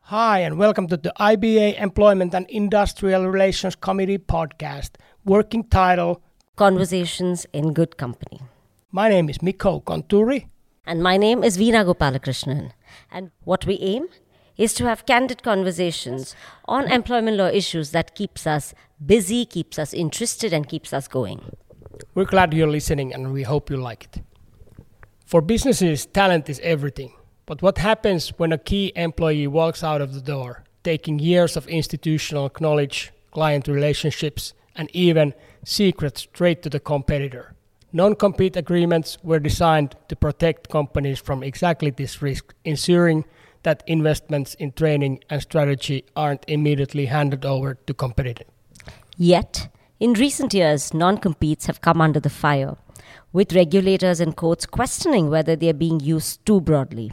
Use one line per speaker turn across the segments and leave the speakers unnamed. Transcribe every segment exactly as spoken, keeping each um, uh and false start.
Hi, and welcome to the I B A Employment and Industrial Relations Committee podcast, working title
Conversations in Good Company.
My name is Mikko Konturi.
And my name is Veena Gopalakrishnan. And what we aim is to have candid conversations on employment law issues that keeps us busy, keeps us interested, and keeps us going.
We're glad you're listening, and we hope you like it. For businesses, talent is everything. But what happens when a key employee walks out of the door, taking years of institutional knowledge, client relationships, and even secrets straight to the competitor? Non-compete agreements were designed to protect companies from exactly this risk, ensuring that investments in training and strategy aren't immediately handed over to competitors.
Yet, in recent years, non-competes have come under the fire, with regulators and courts questioning whether they are being used too broadly.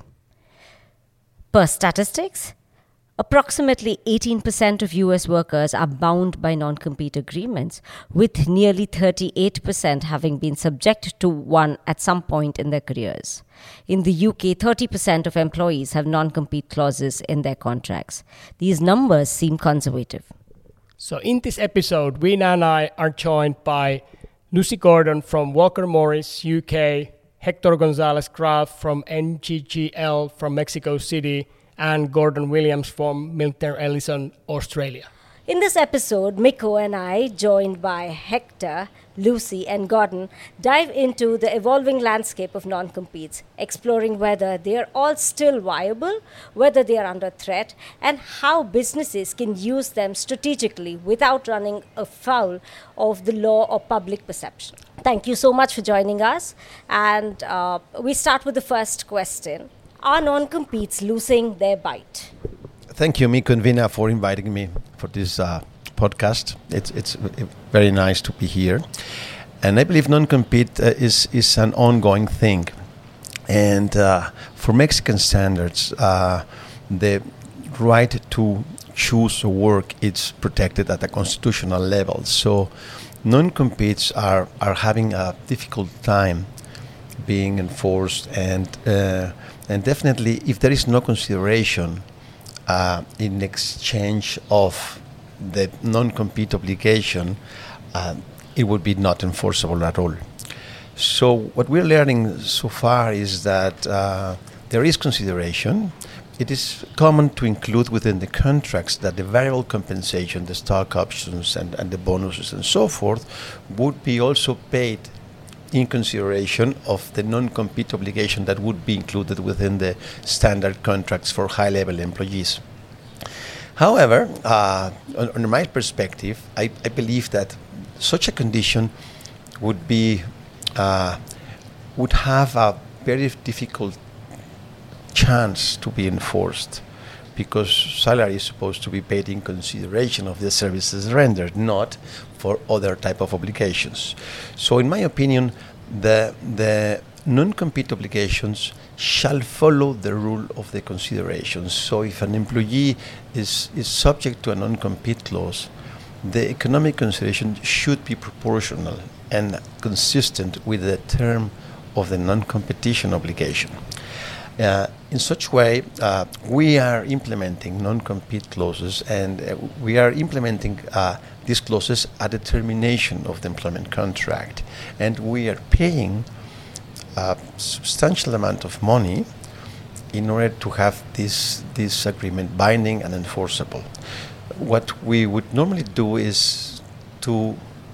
Per statistics, approximately eighteen percent of U S workers are bound by non-compete agreements, with nearly thirty-eight percent having been subject to one at some point in their careers. In the U K, thirty percent of employees have non-compete clauses in their contracts. These numbers seem conservative.
So in this episode, Veena and I are joined by Lucy Gordon from Walker Morris, U K, Hector Gonzalez Graf from N G G L from Mexico City, and Gordon Williams from Milner Ellison, Australia.
In this episode, Mikko and I, joined by Hector, Lucy, and Gordon, dive into the evolving landscape of non-competes, exploring whether they are all still viable, whether they are under threat, and how businesses can use them strategically without running afoul of the law or public perception. Thank you so much for joining us. And uh, we start with the first question. Are non-competes losing their bite?
Thank you, Mikko and Veena, for inviting me for this uh, podcast. It's it's very nice to be here. And I believe non-compete uh, is, is an ongoing thing. And uh, for Mexican standards, uh, the right to choose a work is protected at a constitutional level. So non-competes are, are having a difficult time being enforced. And, uh, and definitely, if there is no consideration Uh, in exchange of the non-compete obligation, uh, it would be not enforceable at all. So what we're learning so far is that uh, there is consideration. It is common to include within the contracts that the variable compensation, the stock options and, and the bonuses and so forth would be also paid in consideration of the non-compete obligation that would be included within the standard contracts for high-level employees. However, uh, on, on my perspective, I, I believe that such a condition would be uh, would have a very difficult chance to be enforced, because salary is supposed to be paid in consideration of the services rendered, not for other type of obligations. So in my opinion, the the non-compete obligations shall follow the rule of the considerations. So if an employee is, is subject to a non-compete clause, the economic consideration should be proportional and consistent with the term of the non-competition obligation. Uh, in such way, uh, we are implementing non-compete clauses, and uh, we are implementing uh, these clauses at the termination of the employment contract. And we are paying a substantial amount of money in order to have this, this agreement binding and enforceable. What we would normally do is to,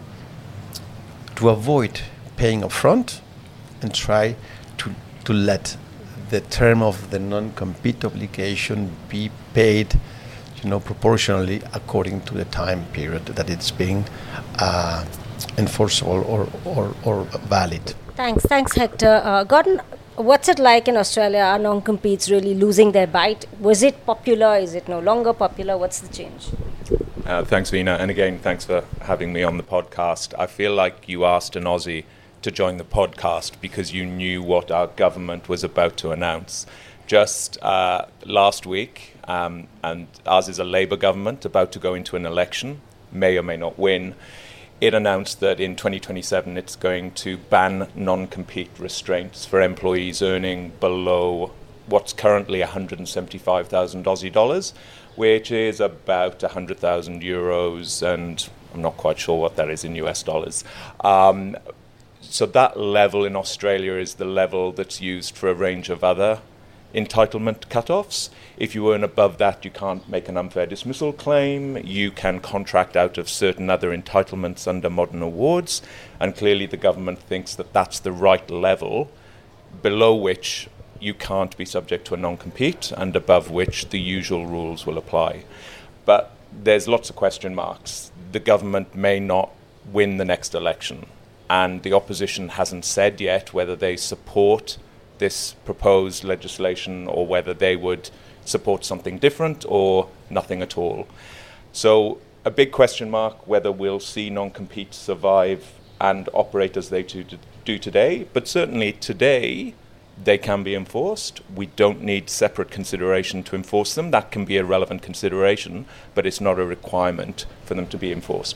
to avoid paying upfront and try to, to let the term of the non-compete obligation be paid, you know, proportionally according to the time period that it's being uh, enforceable or, or, or valid.
Thanks, thanks, Hector. Uh, Gordon, what's it like in Australia? Are non-competes really losing their bite? Was it popular? Is it no longer popular? What's the change?
Uh, thanks, Veena. And again, thanks for having me on the podcast. I feel like you asked an Aussie to join the podcast because you knew what our government was about to announce. Just uh, last week, um, and ours is a Labour government about to go into an election, may or may not win, it announced that in twenty twenty-seven it's going to ban non-compete restraints for employees earning below what's currently one hundred seventy-five thousand Aussie dollars, which is about one hundred thousand euros, and I'm not quite sure what that is in U S dollars. Um, so that level in Australia is the level that's used for a range of other entitlement cut-offs. If you earn above that, you can't make an unfair dismissal claim. You can contract out of certain other entitlements under modern awards, and clearly the government thinks that that's the right level below which you can't be subject to a non-compete and above which the usual rules will apply. But there's lots of question marks. The government may not win the next election, and the opposition hasn't said yet whether they support this proposed legislation or whether they would support something different or nothing at all. So a big question mark whether we'll see non-competes survive and operate as they do, do today. But certainly today they can be enforced. We don't need separate consideration to enforce them. That can be a relevant consideration, but it's not a requirement for them to be enforced.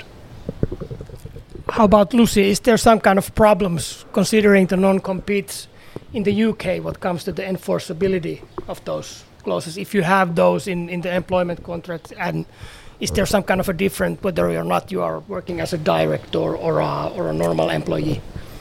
How about Lucy? Is there some kind of problems considering the non-competes in the U K what comes to the enforceability of those clauses, if you have those in, in the employment contract, and is there some kind of a difference whether or not you are working as a direct or, or, a, or a normal employee?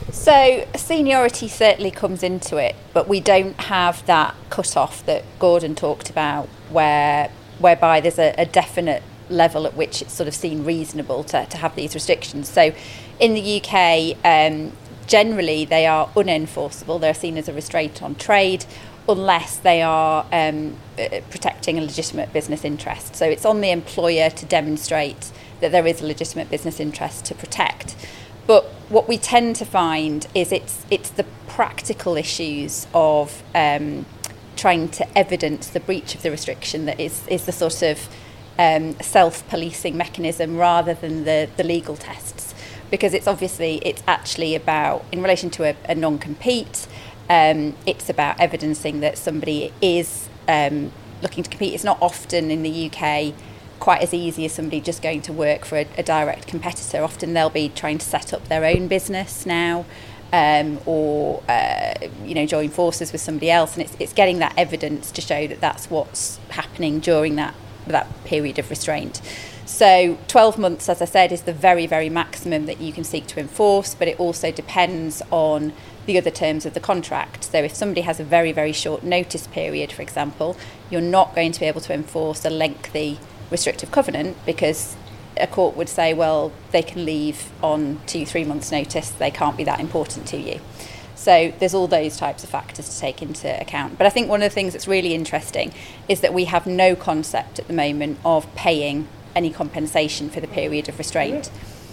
So seniority certainly comes into it, but we don't have that cut-off that Gordon talked about where whereby there's a, a definite level at which it's sort of seen reasonable to, to have these restrictions. So in the U K, um, generally they are unenforceable. They're seen as a restraint on trade unless they are um, protecting a legitimate business interest. So it's on the employer to demonstrate that there is a legitimate business interest to protect. But what we tend to find is it's it's the practical issues of um, trying to evidence the breach of the restriction that is, is the sort of um, self-policing mechanism rather than the, the legal tests. Because it's obviously, it's actually about, in relation to a, a non-compete, um, it's about evidencing that somebody is um, looking to compete. It's not often in the U K quite as easy as somebody just going to work for a, a direct competitor. Often they'll be trying to set up their own business now, um, or uh, you know, join forces with somebody else, and it's it's getting that evidence to show that that's what's happening during that that period of restraint. So twelve months, as I said, is the very, very maximum that you can seek to enforce, but it also depends on the other terms of the contract. So if somebody has a very, very short notice period, for example, you're not going to be able to enforce a lengthy restrictive covenant, because a court would say, well, they can leave on two, three months' notice, they can't be that important to you. So there's all those types of factors to take into account. But I think one of the things that's really interesting is that we have no concept at the moment of paying any compensation for the period of restraint.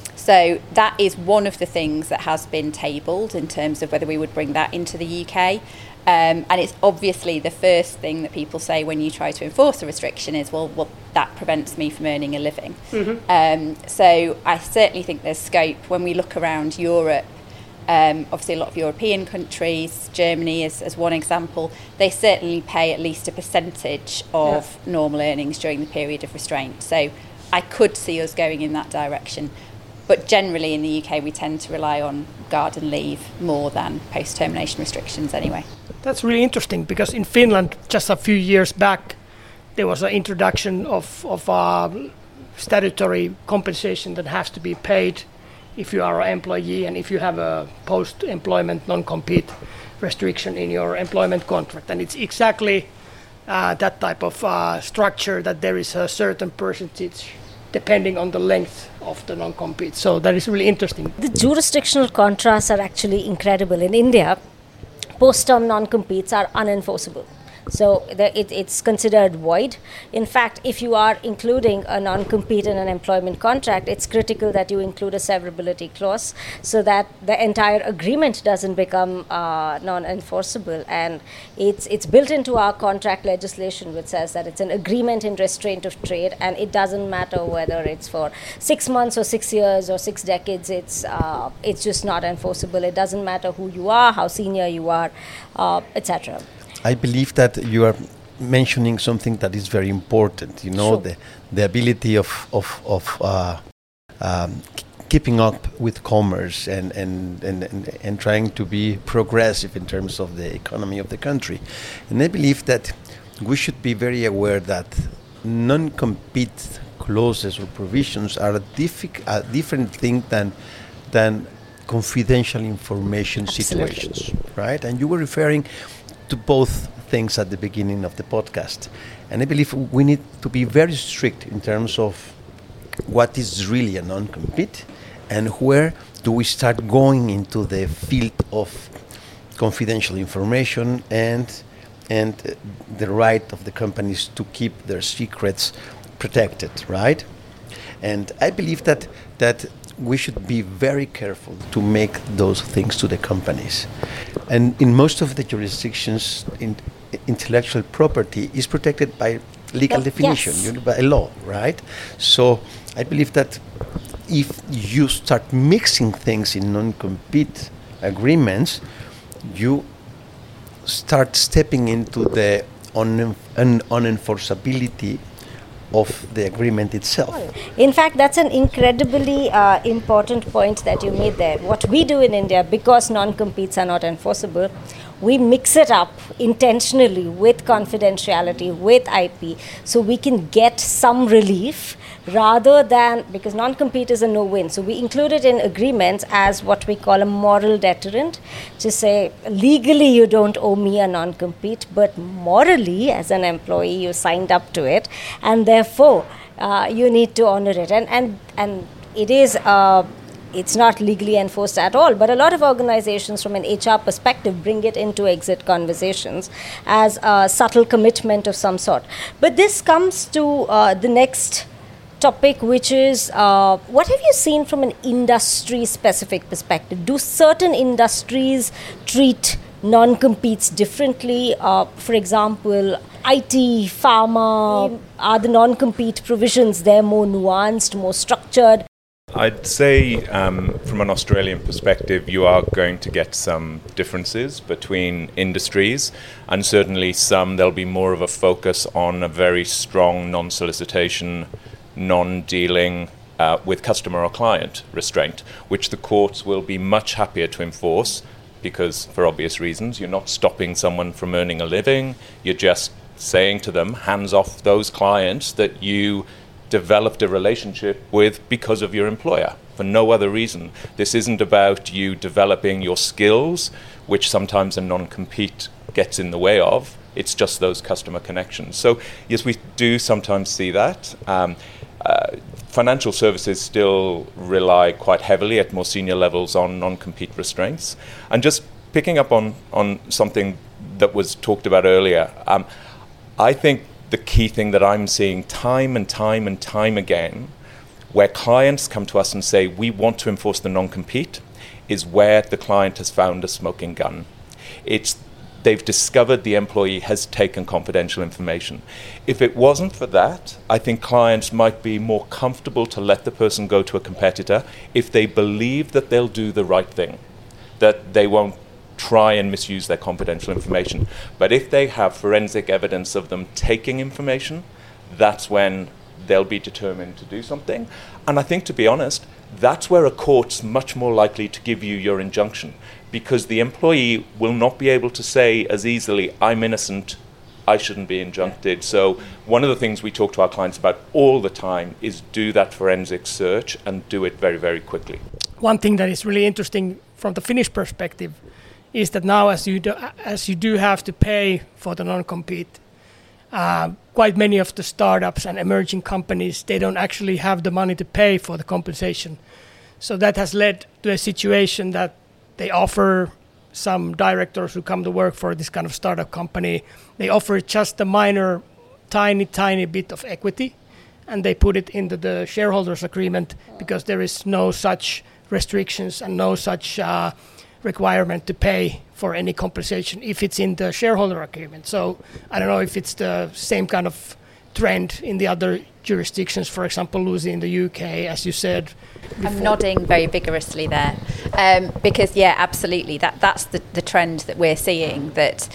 So that is one of the things that has been tabled in terms of whether we would bring that into the U K. Um, and it's obviously the first thing that people say when you try to enforce a restriction is, well, well that prevents me from earning a living. Mm-hmm. Um, so I certainly think there's scope when we look around Europe. Um, obviously a lot of European countries, Germany is, as one example, they certainly pay at least a percentage of yeah. normal earnings during the period of restraint. So I could see us going in that direction. But generally in the U K we tend to rely on garden leave more than post-termination restrictions anyway.
That's really interesting, because in Finland just a few years back there was an introduction of, of uh, statutory compensation that has to be paid if you are an employee and if you have a post-employment non-compete restriction in your employment contract. And it's exactly uh, that type of uh, structure, that there is a certain percentage depending on the length of the non-compete. So that is really interesting.
The jurisdictional contrasts are actually incredible. In India, post-term non-competes are unenforceable. So the, it, it's considered void. In fact, if you are including a non-compete in an employment contract, it's critical that you include a severability clause so that the entire agreement doesn't become uh, non-enforceable. And it's it's built into our contract legislation, which says that it's an agreement in restraint of trade, and it doesn't matter whether it's for six months or six years or six decades. It's uh, it's just not enforceable. It doesn't matter who you are, how senior you are, uh, et cetera.
I believe that you are mentioning something that is very important. You know,
sure.
the the ability of of of uh, um, keeping up with commerce and, and, and, and, and trying to be progressive in terms of the economy of the country. And I believe that we should be very aware that non-compete clauses or provisions are a, diffi- a different thing than than confidential information
Absolutely.
situations, right? And you were referring to both things at the beginning of the podcast. And I believe we need to be very strict in terms of what is really a non-compete and where do we start going into the field of confidential information and and uh, the right of the companies to keep their secrets protected, right? And I believe that that we should be very careful to make those things to the companies. And in most of the jurisdictions, in, intellectual property is protected by legal
Uh,
definition,
yes.
you know, by law, right? So I believe that if you start mixing things in non-compete agreements, you start stepping into the un- un- unenforceability of the agreement itself.
In fact, that's an incredibly uh, important point that you made there. What we do in India, because non-competes are not enforceable, we mix it up intentionally with confidentiality, with I P, so we can get some relief rather than, because non-compete is a no-win. So we include it in agreements as what we call a moral deterrent, to say legally you don't owe me a non-compete, but morally as an employee you signed up to it, and therefore uh, you need to honor it. And and and it is. Uh, It's not legally enforced at all, but a lot of organizations from an H R perspective bring it into exit conversations as a subtle commitment of some sort. But this comes to uh, the next topic, which is uh, what have you seen from an industry-specific perspective? Do certain industries treat non-competes differently? Uh, for example, I T, pharma, are the non-compete provisions there more nuanced, more structured?
I'd say um, from an Australian perspective, you are going to get some differences between industries, and certainly some, there'll be more of a focus on a very strong non-solicitation, non-dealing uh, with customer or client restraint, which the courts will be much happier to enforce because, for obvious reasons, you're not stopping someone from earning a living, you're just saying to them, hands off those clients that you developed a relationship with because of your employer, for no other reason. This isn't about you developing your skills, which sometimes a non-compete gets in the way of. It's just those customer connections. So yes, we do sometimes see that. Um, uh, financial services still rely quite heavily at more senior levels on non-compete restraints. And just picking up on, on something that was talked about earlier, um, I think the key thing that I'm seeing time and time and time again, where clients come to us and say, we want to enforce the non-compete, is where the client has found a smoking gun. It's they've discovered the employee has taken confidential information. If it wasn't for that, I think clients might be more comfortable to let the person go to a competitor if they believe that they'll do the right thing, that they won't try and misuse their confidential information. But if they have forensic evidence of them taking information, that's when they'll be determined to do something. And I think, to be honest, that's where a court's much more likely to give you your injunction, because the employee will not be able to say as easily, I'm innocent, I shouldn't be injuncted. So one of the things we talk to our clients about all the time is do that forensic search and do it very, very quickly.
One thing that is really interesting from the Finnish perspective is that now, as you do, as you do have to pay for the non-compete, uh, quite many of the startups and emerging companies, they don't actually have the money to pay for the compensation. So that has led to a situation that they offer some directors who come to work for this kind of startup company, they offer just a minor, tiny, tiny bit of equity, and they put it into the shareholders agreement because there is no such restrictions and no such uh, requirement to pay for any compensation if it's in the shareholder agreement. So I don't know if it's the same kind of trend in the other jurisdictions, for example, Lucy, in the U K, as you said before.
I'm nodding very vigorously there um, because, yeah, absolutely. That That's the, the trend that we're seeing, that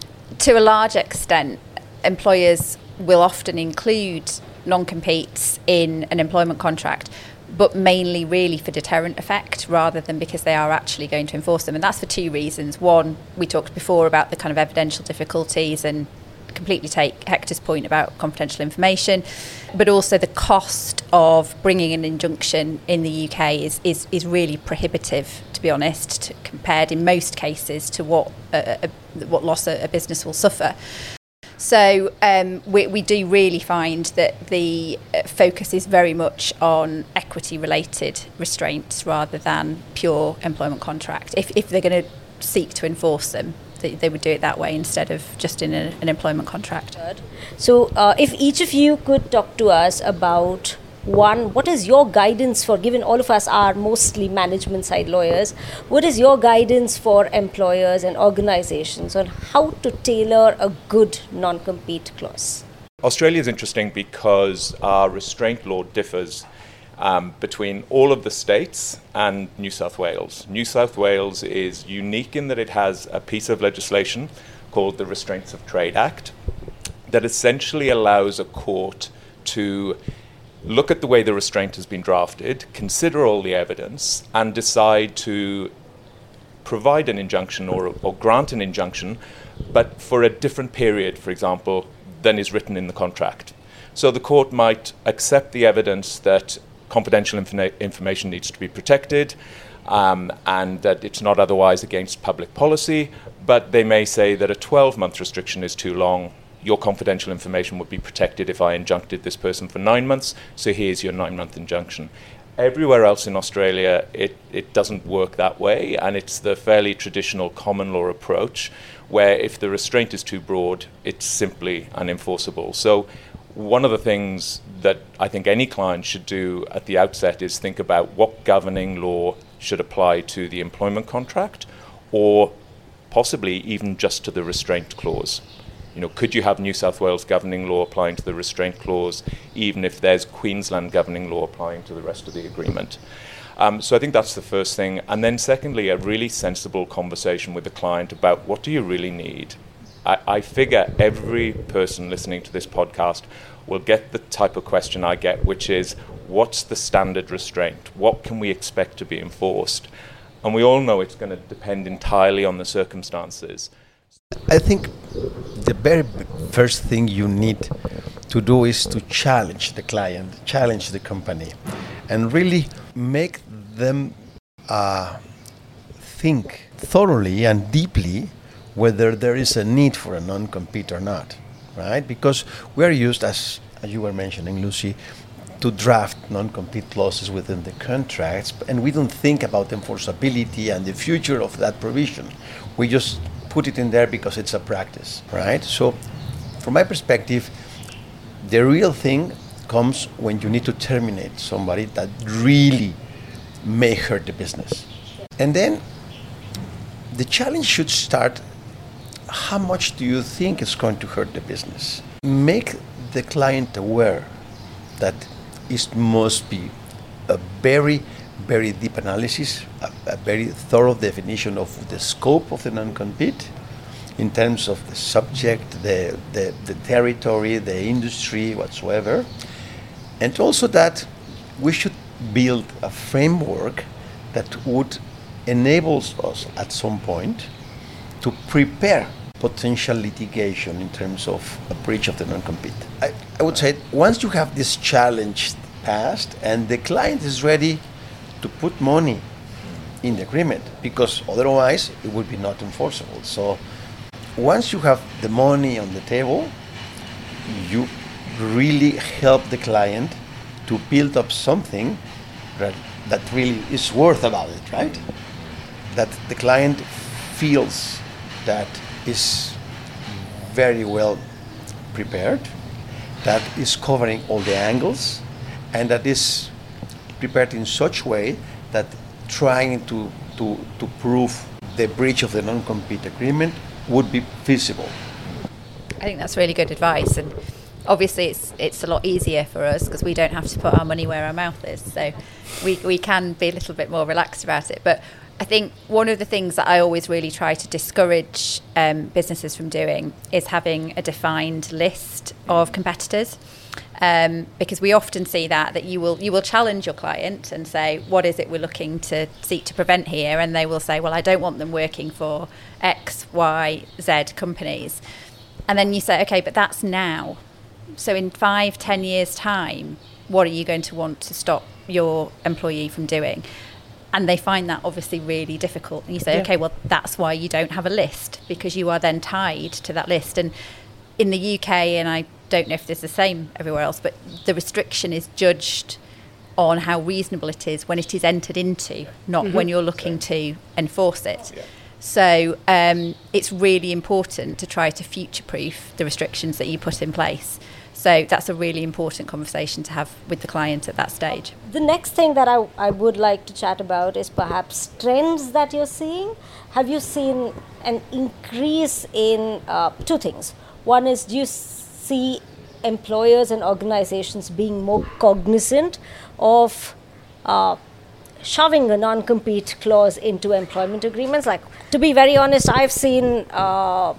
to a large extent, employers will often include non-competes in an employment contract, but mainly really for deterrent effect rather than because they are actually going to enforce them. And that's for two reasons. One, we talked before about the kind of evidential difficulties, and completely take Hector's point about confidential information, but also the cost of bringing an injunction in the U K is, is, is really prohibitive, to be honest, to, compared in most cases to what a, a, what loss a, a business will suffer. So um, we, we do really find that the focus is very much on equity-related restraints rather than pure employment contract. If, if they're going to seek to enforce them, they, they would do it that way instead of just in a, an employment contract.
So uh, if each of you could talk to us about, one, what is your guidance for, given all of us are mostly management side lawyers, what is your guidance for employers and organizations on how to tailor a good non-compete clause?
Australia is interesting because our restraint law differs um, between all of the states and New South Wales. New South Wales is unique in that it has a piece of legislation called the Restraints of Trade Act that essentially allows a court to look at the way the restraint has been drafted, consider all the evidence, and decide to provide an injunction or, or grant an injunction, but for a different period, for example, than is written in the contract. So the court might accept the evidence that confidential infina- information needs to be protected um, and that it's not otherwise against public policy, but they may say that a twelve-month restriction is too long. Your confidential information would be protected if I injuncted this person for nine months, so here's your nine-month injunction. Everywhere else in Australia, it, it doesn't work that way, and it's the fairly traditional common law approach, where if the restraint is too broad, it's simply unenforceable. So one of the things that I think any client should do at the outset is think about what governing law should apply to the employment contract, or possibly even just to the restraint clause. You know, could you have New South Wales governing law applying to the restraint clause, even if there's Queensland governing law applying to the rest of the agreement? Um, so I think that's the first thing. And then secondly, a really sensible conversation with the client about what do you really need? I, I figure every person listening to this podcast will get the type of question I get, which is, what's the standard restraint? What can we expect to be enforced? And we all know it's going to depend entirely on the circumstances.
I think the very first thing you need to do is to challenge the client, challenge the company, and really make them uh, think thoroughly and deeply whether there is a need for a non-compete or not, right? Because we're used, as, as you were mentioning, Lucy, to draft non-compete clauses within the contracts, and we don't think about enforceability and the future of that provision. We just put it in there because it's a practice, right? So from my perspective, the real thing comes when you need to terminate somebody that really may hurt the business. And then the challenge should start, how much do you think it's going to hurt the business? Make the client aware that it must be a very, very deep analysis, a, a very thorough definition of the scope of the non-compete in terms of the subject, the, the, the territory, the industry, whatsoever. And also that we should build a framework that would enable us at some point to prepare potential litigation in terms of a breach of the non-compete. I, I would say once you have this challenge passed and the client is ready to put money in the agreement, because otherwise it would be not enforceable. So once you have the money on the table, you really help the client to build up something that, that really is worth about it, right? That the client feels that is very well prepared, that is covering all the angles, and that is prepared in such way that trying to, to, to prove the breach of the non-compete agreement would be feasible.
I think that's really good advice, and obviously it's it's a lot easier for us because we don't have to put our money where our mouth is, so we we can be a little bit more relaxed about it. But I think one of the things that I always really try to discourage um, businesses from doing is having a defined list of competitors. Um, because we often see that that you will you will challenge your client and say, what is it we're looking to seek to prevent here? And they will say, well, I don't want them working for X, Y, Z companies. And then you say, okay, but that's now. So in five, ten years' time, what are you going to want to stop your employee from doing? And they find that obviously really difficult. And you say, yeah. okay, well, that's why you don't have a list, because you are then tied to that list. And in the U K, and I don't know if it's the same everywhere else, but the restriction is judged on how reasonable it is when it is entered into, not mm-hmm. when you're looking to enforce it. Yeah. So um, it's really important to try to future-proof the restrictions that you put in place. So that's a really important conversation to have with the client at that stage.
The next thing that I, I would like to chat about is perhaps trends that you're seeing. Have you seen an increase in uh, two things? One is, do you see employers and organizations being more cognizant of uh, shoving a non-compete clause into employment agreements? Like, to be very honest, I've seen uh,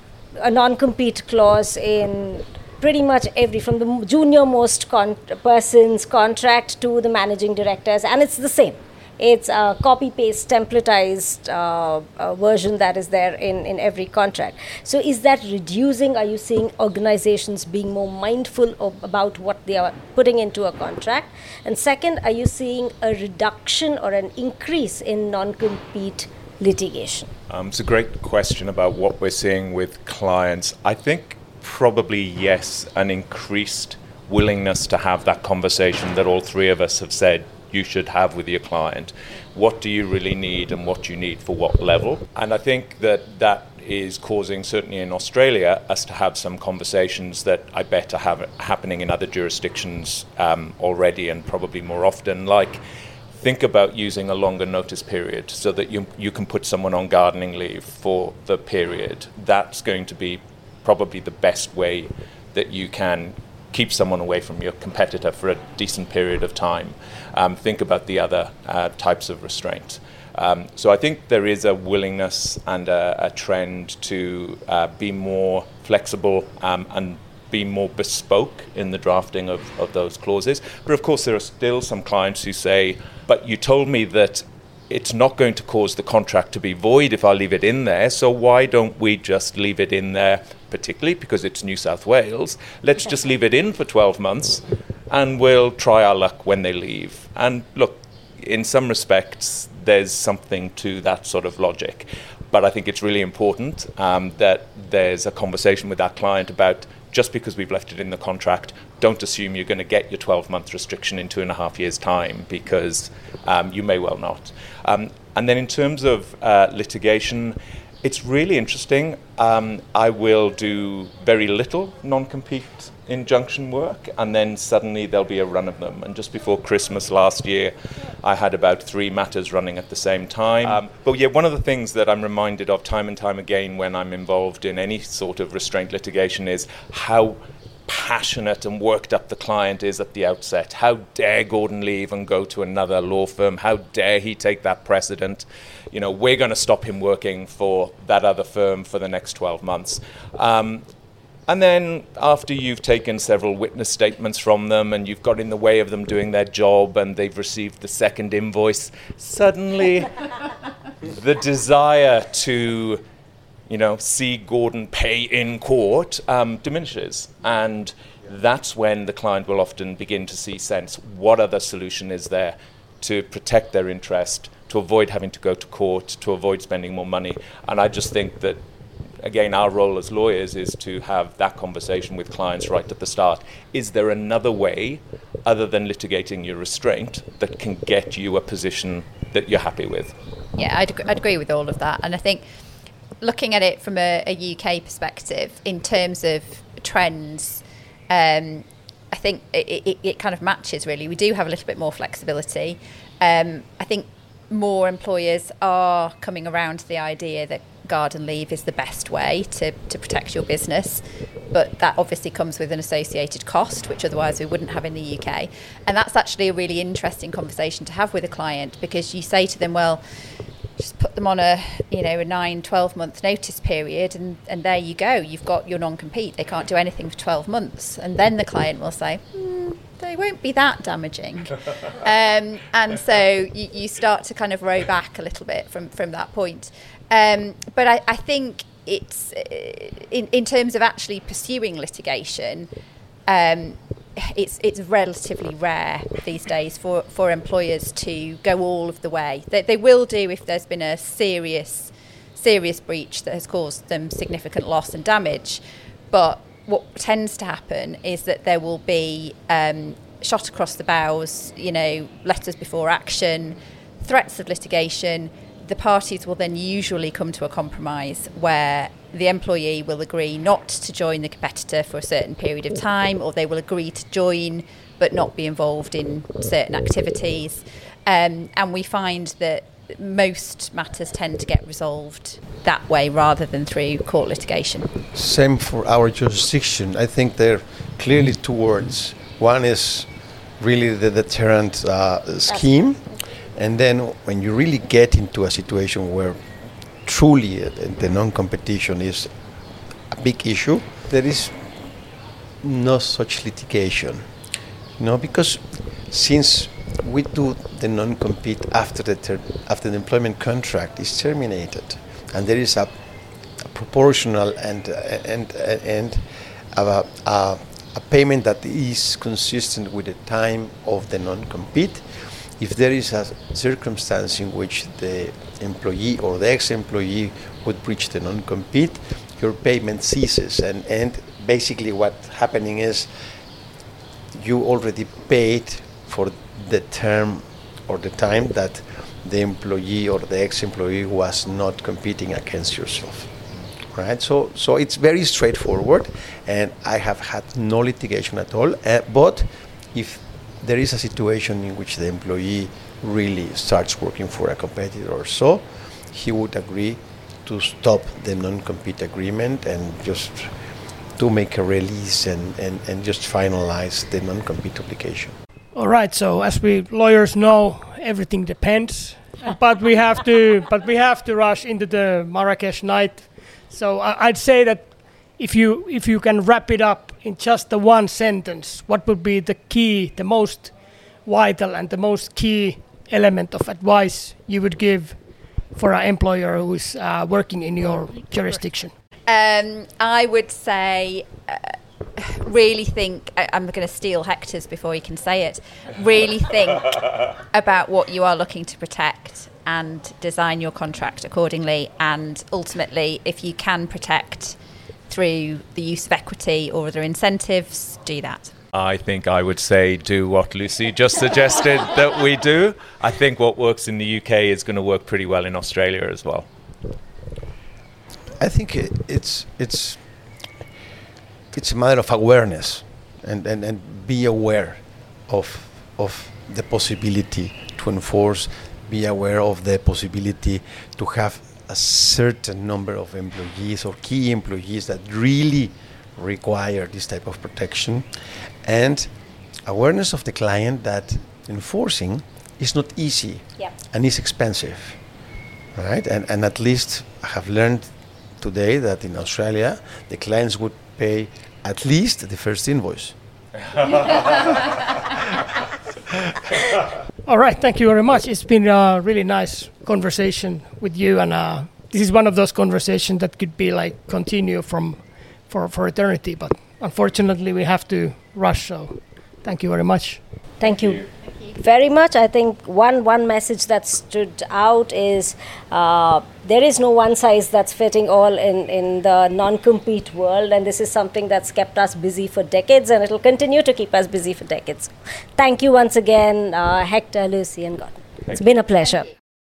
a non-compete clause in pretty much every, from the junior most con- person's contract to the managing directors, and it's the same. It's a copy-paste, templatized uh, uh, version that is there in, in every contract. So is that reducing? Are you seeing organizations being more mindful of, about what they are putting into a contract? And second, are you seeing a reduction or an increase in non-compete litigation?
Um, it's a great question about what we're seeing with clients. I think probably yes, an increased willingness to have that conversation that all three of us have said you should have with your client. What do you really need and what do you need for what level? And I think that that is causing, certainly in Australia, us to have some conversations that I bet are have, happening in other jurisdictions um, already and probably more often, like think about using a longer notice period so that you you can put someone on gardening leave for the period. That's going to be probably the best way that you can keep someone away from your competitor for a decent period of time. Um, think about the other uh, types of restraint. Um, so I think there is a willingness and a, a trend to uh, be more flexible um, and be more bespoke in the drafting of, of those clauses. But of course there are still some clients who say, but you told me that it's not going to cause the contract to be void if I leave it in there, so why don't we just leave it in there, particularly because it's New South Wales, let's just leave it in for twelve months and we'll try our luck when they leave. And look, in some respects, there's something to that sort of logic. But I think it's really important um, that there's a conversation with that client about just because we've left it in the contract, don't assume you're going to get your twelve-month restriction in two and a half years' time, because um, you may well not. Um, and then in terms of uh, litigation, it's really interesting. Um, I will do very little non-compete injunction work, and then suddenly there'll be a run of them. And just before Christmas last year, I had about three matters running at the same time. Um, but yeah, one of the things that I'm reminded of time and time again when I'm involved in any sort of restraint litigation is how passionate and worked up the client is at the outset. How dare Gordon leave and go to another law firm? How dare he take that precedent? You know, we're going to stop him working for that other firm for the next twelve months. Um, And then after you've taken several witness statements from them and you've got in the way of them doing their job and they've received the second invoice, suddenly the desire to, you know, see Gordon pay in court um, diminishes. And that's when the client will often begin to see sense. What other solution is there to protect their interest, to avoid having to go to court, to avoid spending more money? And I just think that, again, our role as lawyers is to have that conversation with clients right at the start. Is there another way, other than litigating your restraint, that can get you a position that you're happy with?
Yeah, I'd, I'd agree with all of that. And I think looking at it from a, a U K perspective, in terms of trends, um, I think it, it, it kind of matches, really. We do have a little bit more flexibility. Um, I think more employers are coming around to the idea that garden leave is the best way to, to protect your business, but that obviously comes with an associated cost, which otherwise we wouldn't have in the U K. And that's actually a really interesting conversation to have with a client, because you say to them, well, just put them on a, you know, a nine, twelve month notice period, and, and there you go. You've got your non-compete. They can't do anything for twelve months. And then the client will say, hmm, they won't be that damaging. um, and so you, you start to kind of row back a little bit from, from that point. Um, but I, I think it's, uh, in, in terms of actually pursuing litigation, um, it's it's relatively rare these days for, for employers to go all of the way. They, they will do if there's been a serious serious breach that has caused them significant loss and damage. But what tends to happen is that there will be um, shot across the bows, you know, letters before action, threats of litigation. The parties will then usually come to a compromise where the employee will agree not to join the competitor for a certain period of time, or they will agree to join but not be involved in certain activities. Um, and we find that most matters tend to get resolved that way rather than through court litigation.
Same for our jurisdiction. I think there are clearly two words. One is really the deterrent uh, scheme. And then when you really get into a situation where truly uh, the non-competition is a big issue, there is no such litigation. You know, because since we do the non-compete after the ter- after the employment contract is terminated, and there is a, a proportional and uh, and uh, and a, a, a payment that is consistent with the time of the non-compete. If there is a circumstance in which the employee or the ex-employee would breach the non-compete, your payment ceases. And, and basically what's happening is you already paid for the term or the time that the employee or the ex-employee was not competing against yourself. Right? So, so it's very straightforward, and I have had no litigation at all. Uh, but if there is a situation in which the employee really starts working for a competitor or so, he would agree to stop the non-compete agreement and just to make a release and, and, and just finalize the non-compete obligation.
All right, so as we lawyers know, everything depends, but we have to but we have to rush into the Marrakesh night. So I, I'd say that if you if you can wrap it up in just the one sentence, what would be the key, the most vital and the most key element of advice you would give for an employer who is uh, working in your jurisdiction?
Um, I would say uh, really think, I, I'm going to steal Hector's before he can say it, really think about what you are looking to protect and design your contract accordingly. And ultimately, if you can protect through the use of equity or other incentives, do that.
I think I would say do what Lucy just suggested that we do. I think what works in the U K is going to work pretty well in Australia as well.
I think it, it's it's it's a matter of awareness, and, and, and be aware of of the possibility to enforce, be aware of the possibility to have a certain number of employees or key employees that really require this type of protection, and awareness of the client that enforcing is not easy.
Yep.
And is expensive, right? And and at least I have learned today that in Australia the clients would pay at least the first invoice.
All right, thank you very much. It's been a really nice conversation with you, and uh, this is one of those conversations that could be like continue from for, for eternity, but unfortunately we have to rush, so thank you very much.
Thank you very much. I think one one message that stood out is uh, there is no one size that's fitting all in, in the non-compete world, and this is something that's kept us busy for decades, and it will continue to keep us busy for decades. Thank you once again, uh, Hector, Lucy, and Gordon. It's been a pleasure.